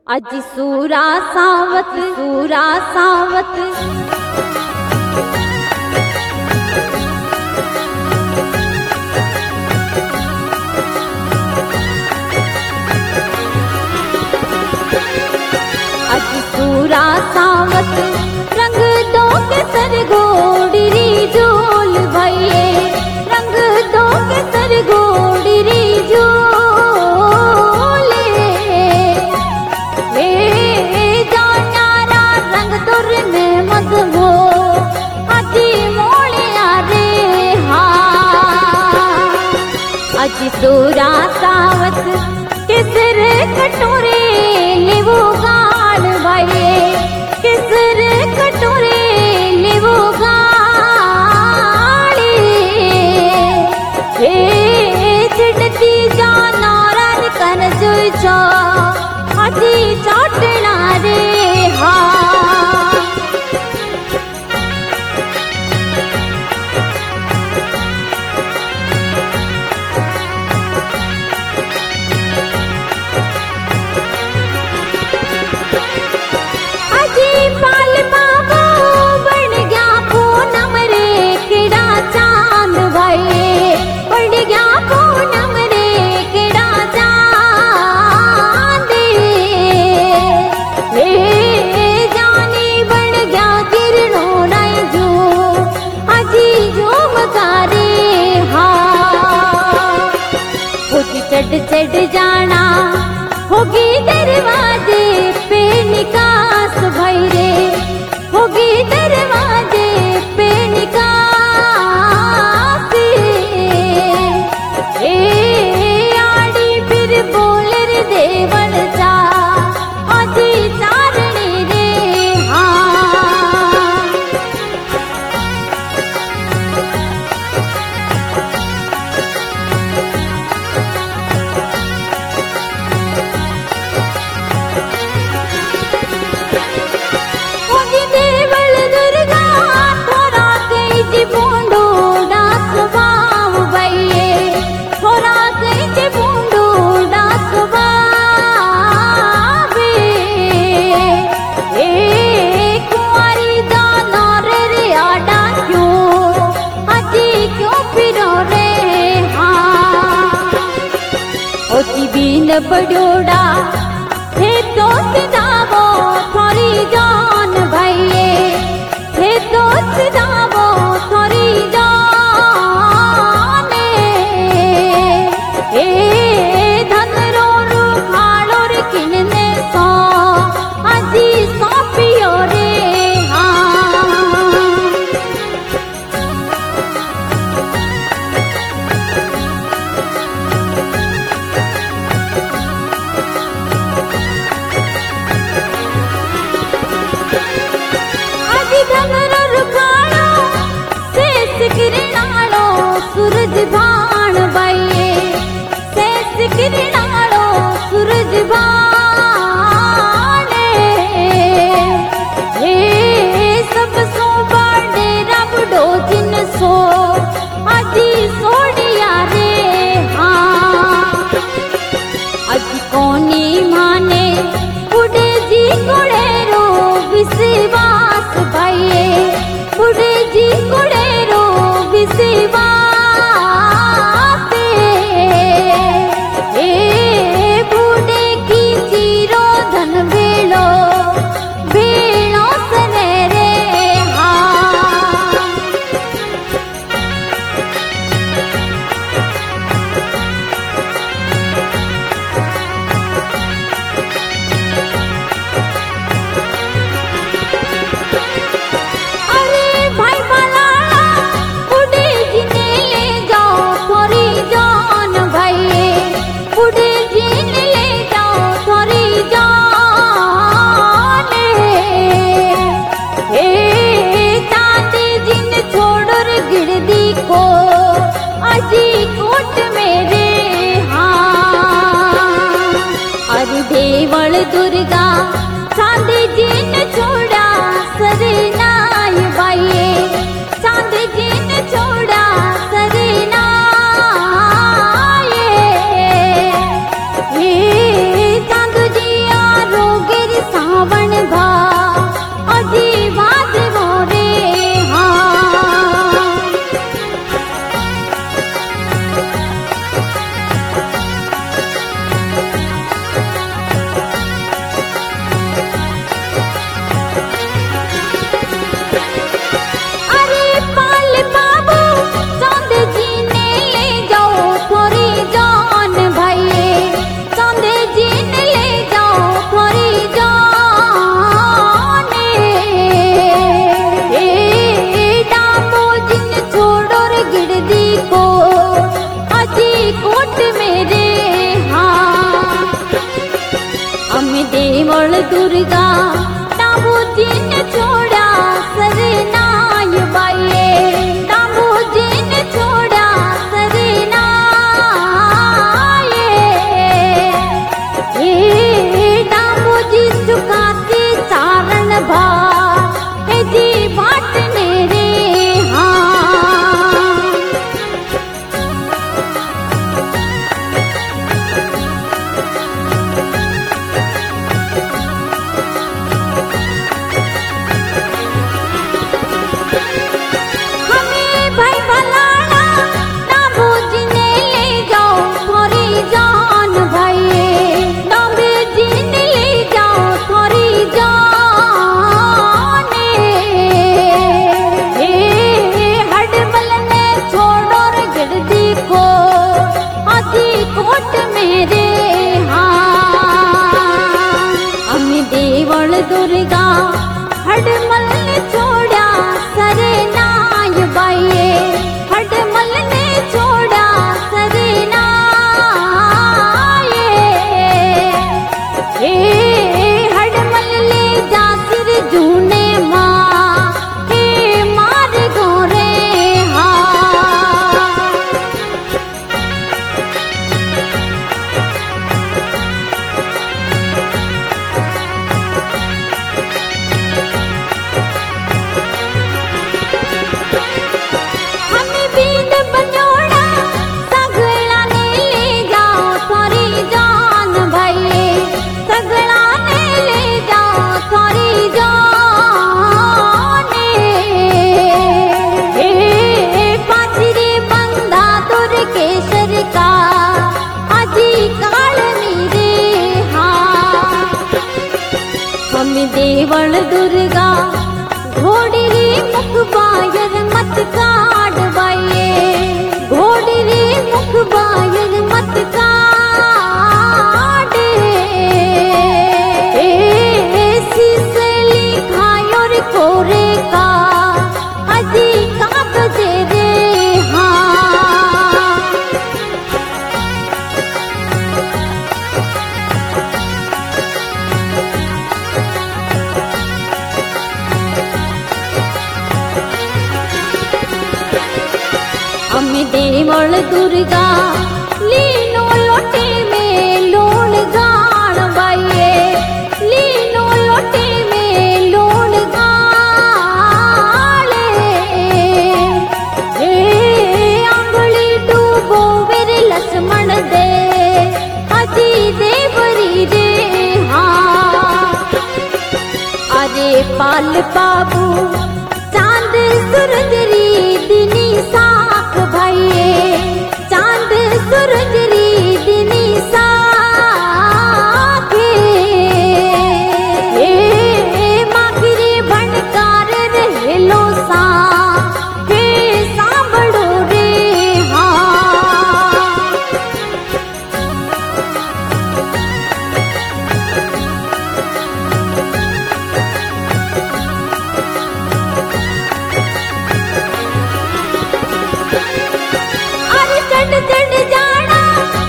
अज सूरा सावत अज सूरा सावत रंग दो के सर घोड़री झोल भैये रंग दो के सर घोड़री झोले जानारा रंग दुर में मधमो अजी मोलिया रे हा अज सूरा सावत किसर कटोरे लेवो गाल भये किसर कटोरे लेवो गाली हे चिड़ती जाना रन कन जुचो अजी चोटना रे हा चढ़ जाना होगी दरवाजे पे निकास भई रे होगी दरवाजे पे निकास आड़ी फिर बोल रे देवल जा अजी चारणी रे हाँ बीन बड़ोड़ा थे तो सिदावो थोड़ी जान भैये थे तो सिदावो थोड़ी जान ए धन रो खाड़ो रे किनने सो अजी सो पियो रे सूरज भान भैये सेस किरणालो सूरज भान हे सब सो बड़े रब डो जिन सो अजी सोड़िया रे हाँ अज कोनी माने बुढ़े जी कोड़े रो विश्वास भैये बुढ़े जी कोड़े रो विश्वास देवल दुर्गा चांदी जिन छोड़ा सरनाय भैये चांदी जिन छोड़ा सरनाय चांद जिया रोग देवल दुर्गा डाबूजी ने छोड़ा सरनाय बाये डाबूजी ने छोड़ा सरनाय ये डाबूजी चुकाती चारण भा हे जी बाट मेरे हाँ दुर्गा हडमल ने छोड़ा सरनाय बाये हडमल ने छोड़ा सरनाय ए हडमल ले जा सिर जूने माँ हे मार गोरे देवल दुर्गा घोड़ी री मुख बायर मत काट बाये घोड़ी री मुख बायर मत काट सीसली खायोर कोरे का अजी का बजे रे हाँ देवल दुर्गा लीनो लोटे में लोन गाण बाये लीनो लोटे में लोन गाले आंगली डूबो वीर लक्ष्मण दे अजी देवरी रे हाँ अरे पाल बाबू चांद सूरज री दिनी साख भाइये चांद सूरज री दिनी साखे माखरी भंडार रहेलो सा हे सांभळो रे हाँ चढ़ चढ़ जाना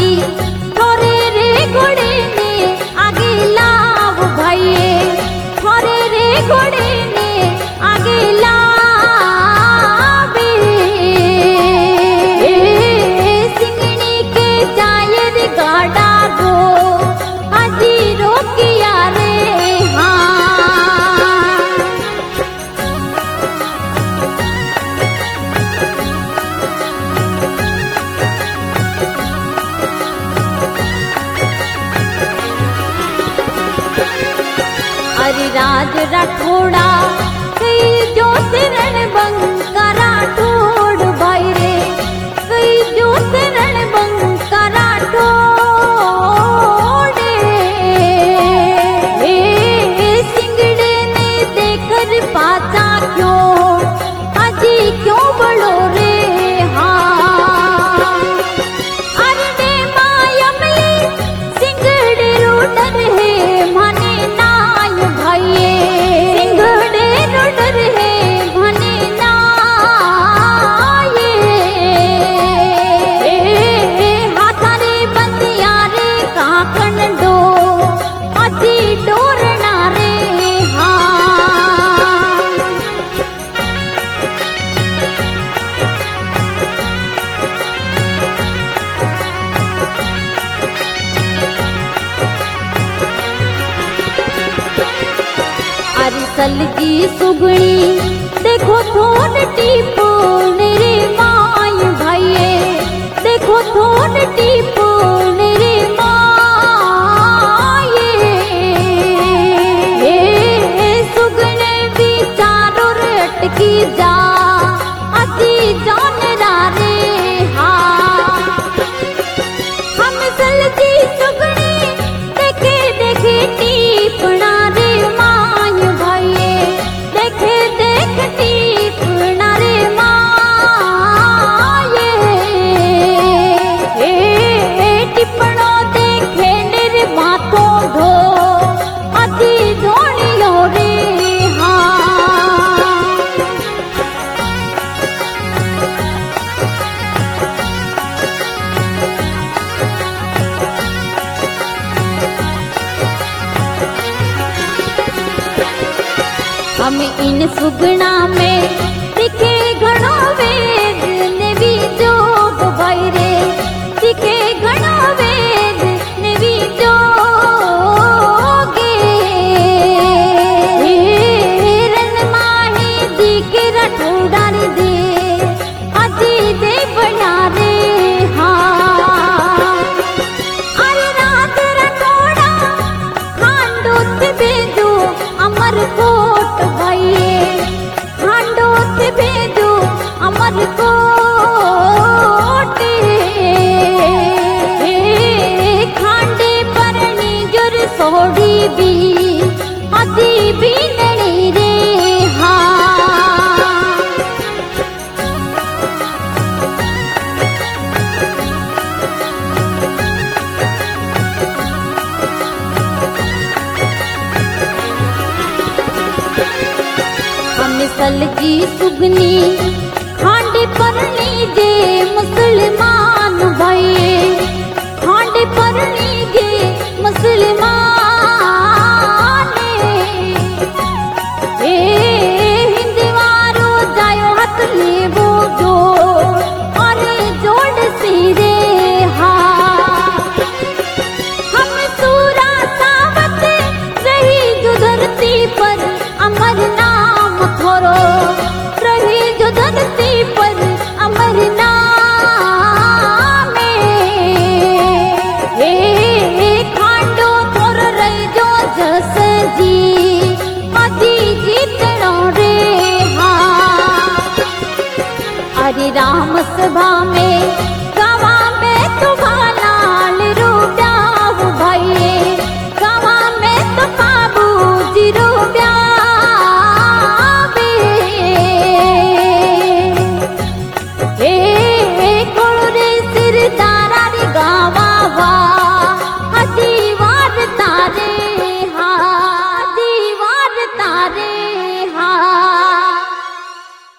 थोरे रे घोड़े ने आगे लाव भाई, थोरे रे घोड़े ने आगे लावे। सिंगनी के जायर गाड़ा गो अजी रोकिया रे हाँ। अरे राज राठौड़ा कई जो शरण बंका राठौड़ भाई रे, कई जो शरण बंका राठौड़। सिंगड़े ने देकर पाचा क्यों अजी क्यों बड़ो रे हाँ। अरे मायमली सिंगड़े रोडर है मने नाय भाई, सिंगड़े रोडर है मने नाय। हाथारे बंदिया रे काकण डो अजी डोरना रे हाँ। अरे सलगी सुगड़ी देखो थोन टीपोन रे माय भाई, देखो थोन टीपोन रे माय। सुगने विचारो रे अटकी जा अति जान रे हाँ। हम सलगी सुगड़ी देखे देखे टीपना रे माय भाई, देखे देख टीपना रे माय। टिपणो देखे निर माथों धो अति धोनियो रे हाँ। हम इन सुगना में दिखे घणो वेद ने भी जोग भाई रे, दिखे घणो वेद ने भी जोगे। रन माही दी के राठौड़ा रे दे अजी दे बना रे हाँ। अरे रात राठौड़ा खांडो से भेजो अमर कोट भाई, खांडो से भेजो अमर कोट। खांडे परनी जुर सोड़ी भी अजी भी नड़ी रे हाँ। हम सलगी सुगनी खांडे परनी जे मुसलमान भाई, खांडे परनी जे मुसलमान। हिंदवारो जायो हाथ लेबो जो अरे जोड़ सी रे हाँ। हम सूरा सावत रही जो धरती पर अमर नाम थोरो, रही जो धरती पर अमर नाम। खांडो थोर रही जो जस जी अजी जीतनो रे हाँ। अरे राम सभा में